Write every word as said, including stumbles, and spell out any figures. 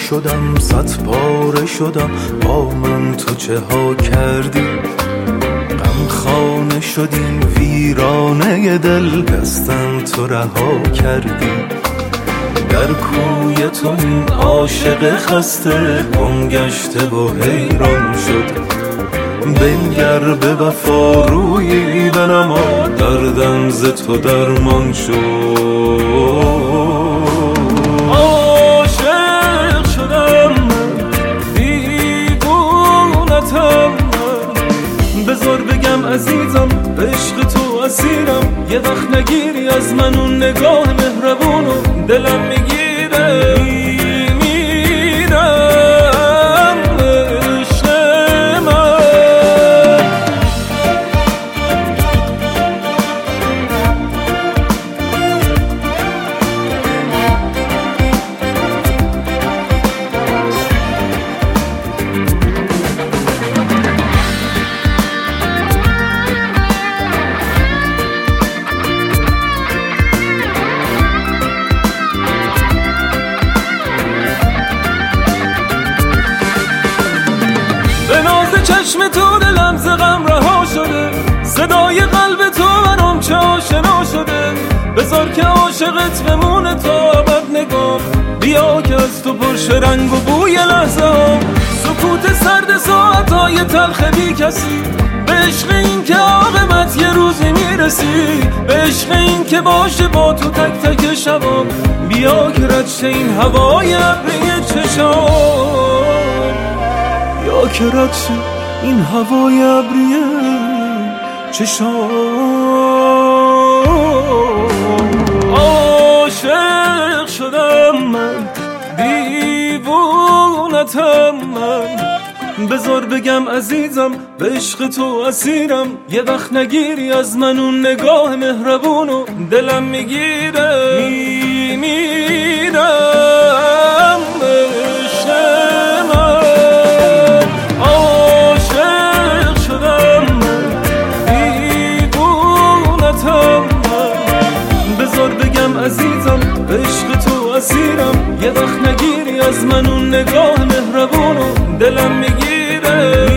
شدم صد پاره شدم، با من تو چه ها کردی؟ غم خانه شدیم ویرانه دل، دستم تو رها کردی. در کوی تو این عاشق خسته گم گشته و حیران شد. بنگر به وفا رویی بنما، دردم ز تو درمان شد. عاشق شدم دیوونتم، بذار بگم عزیزم به عشق تو اسیرم. یه وقت نگیری از من اون نگاه مهربونو، دلم میگیره میمیرم عشق من. به ناز چشم تو دلم ز غم رها شده، صدای قلب تو برام چه آشنا شده. بذار که عاشقت بمونه تا ابد نگام، بیا که از تو پرشه رنگ و بوی لحظه ها. سکوت سرد ساعتهای تلخ بی کسی، به عشق این که عاقبت یه روزی میرسی. به عشق این که باشه با تو تک تک شبام، بیا که رد شه این هوای ابری چشام. یا که رد شه این هوای ابریه چشام. عاشق شدم من دیوونتم من، بذار بگم عزیزم به عشق تو اسیرم. یه وقت نگیری از من اون نگاه مهربونو، دلم میگیره میمیرم عشق من. عاشق شدم من دیوونتم من، بذار بگم عزیزم به عشق تو اسیرم. یه وقت نگیری از من اون نگاه مهربونو، دلم میگیره